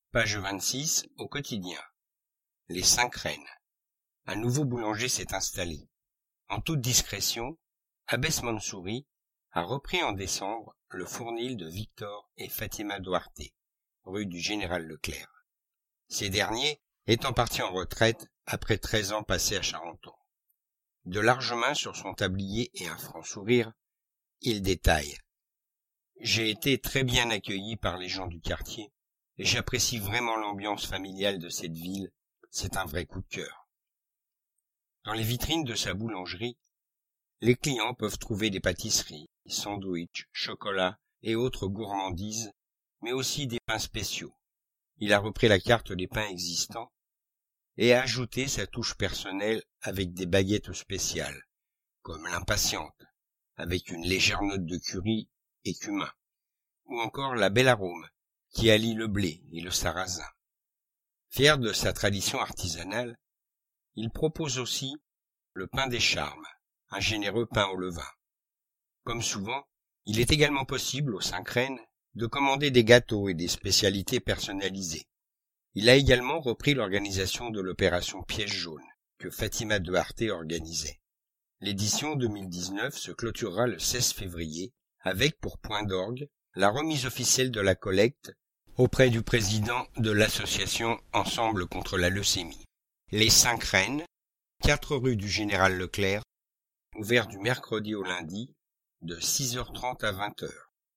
Page 26, au quotidien. Les 5 reines. Un nouveau boulanger s'est installé. En toute discrétion, Abbès Mansouri a repris en décembre le fournil de Victor et Fatima Duarte, rue du Général Leclerc. Ces derniers étant partis en retraite après 13 ans passés à Charenton. De larges mains sur son tablier et un franc sourire, il détaille. J'ai été très bien accueilli par les gens du quartier et j'apprécie vraiment l'ambiance familiale de cette ville, c'est un vrai coup de cœur. Dans les vitrines de sa boulangerie, les clients peuvent trouver des pâtisseries, sandwichs, chocolats et autres gourmandises, mais aussi des pains spéciaux. Il a repris la carte des pains existants et a ajouté sa touche personnelle avec des baguettes spéciales, comme l'impatiente, avec une légère note de curry et cumin, ou encore la belle arôme, qui allie le blé et le sarrasin. Fier de sa tradition artisanale, il propose aussi le pain des charmes, un généreux pain au levain. Comme souvent, il est également possible aux 5 reines de commander des gâteaux et des spécialités personnalisées. Il a également repris l'organisation de l'opération Piège jaune, que Fatima Duarte organisait. L'édition 2019 se clôturera le 16 février, avec pour point d'orgue la remise officielle de la collecte auprès du président de l'association Ensemble contre la leucémie. Les 5 reines, 4 rue du Général Leclerc, ouvert du mercredi au lundi, de 6h30 à 20h.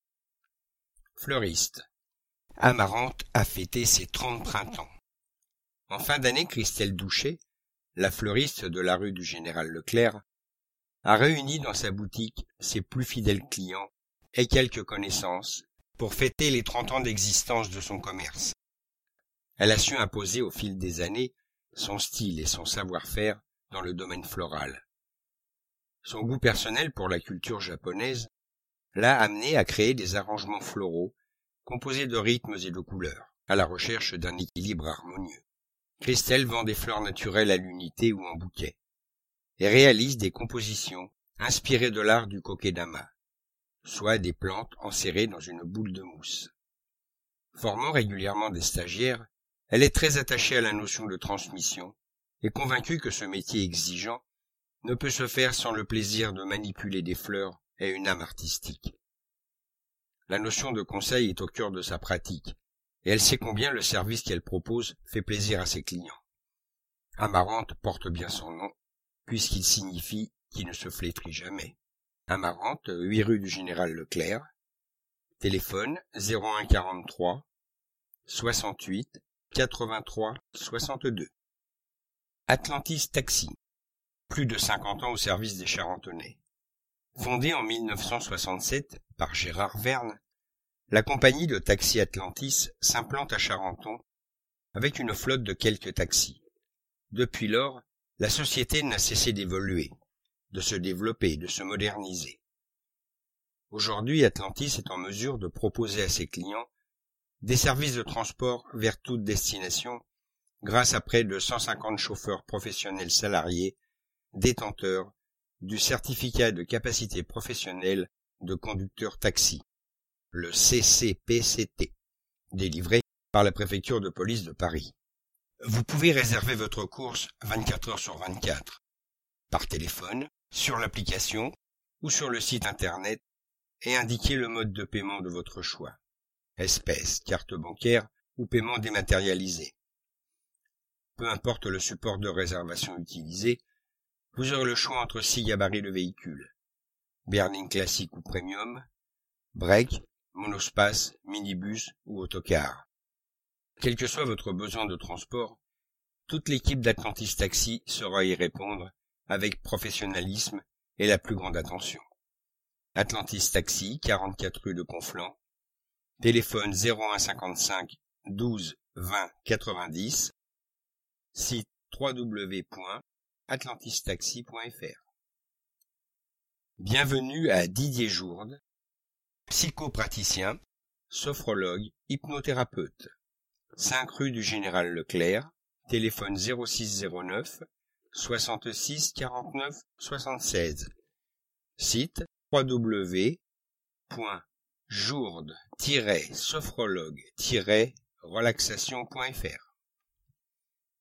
Fleuriste. Amarante a fêté ses 30 printemps. En fin d'année, Christelle Douchet, la fleuriste de la rue du Général Leclerc, a réuni dans sa boutique ses plus fidèles clients et quelques connaissances pour fêter les 30 ans d'existence de son commerce. Elle a su imposer au fil des années son style et son savoir-faire dans le domaine floral. Son goût personnel pour la culture japonaise l'a amené à créer des arrangements floraux composés de rythmes et de couleurs, à la recherche d'un équilibre harmonieux. Christelle vend des fleurs naturelles à l'unité ou en bouquet, et réalise des compositions inspirées de l'art du kokedama, soit des plantes enserrées dans une boule de mousse. Formant régulièrement des stagiaires, elle est très attachée à la notion de transmission et convaincue que ce métier exigeant ne peut se faire sans le plaisir de manipuler des fleurs et une âme artistique. La notion de conseil est au cœur de sa pratique, et elle sait combien le service qu'elle propose fait plaisir à ses clients. Amarante porte bien son nom, puisqu'il signifie qui ne se flétrit jamais. Amarante, 8 rue du Général Leclerc, téléphone 01 43 68 83 62. Atlantis Taxi, plus de 50 ans au service des Charentonais. Fondée en 1967 par Gérard Verne, la compagnie de taxi Atlantis s'implante à Charenton avec une flotte de quelques taxis. Depuis lors, la société n'a cessé d'évoluer, de se développer, de se moderniser. Aujourd'hui, Atlantis est en mesure de proposer à ses clients des services de transport vers toute destination grâce à près de 150 chauffeurs professionnels salariés détenteurs du certificat de capacité professionnelle de conducteur taxi, le CCPCT, délivré par la préfecture de police de Paris. Vous pouvez réserver votre course 24 heures sur 24, par téléphone, sur l'application ou sur le site internet et indiquer le mode de paiement de votre choix, espèces, carte bancaire ou paiement dématérialisé. Peu importe le support de réservation utilisé, vous aurez le choix entre 6 gabarits de véhicules, berline classique ou premium, break, monospace, minibus ou autocar. Quel que soit votre besoin de transport, toute l'équipe d'Atlantis Taxi saura y répondre avec professionnalisme et la plus grande attention. Atlantis Taxi, 44 rue de Conflans, téléphone 01 55 12 20 90, site www.atlantistaxi.fr. Bienvenue à Didier Jourde, psychopraticien, sophrologue, hypnothérapeute. 5 rue du Général Leclerc, téléphone 0609 66 49 76. Site www.jourde-sophrologue- relaxation.fr.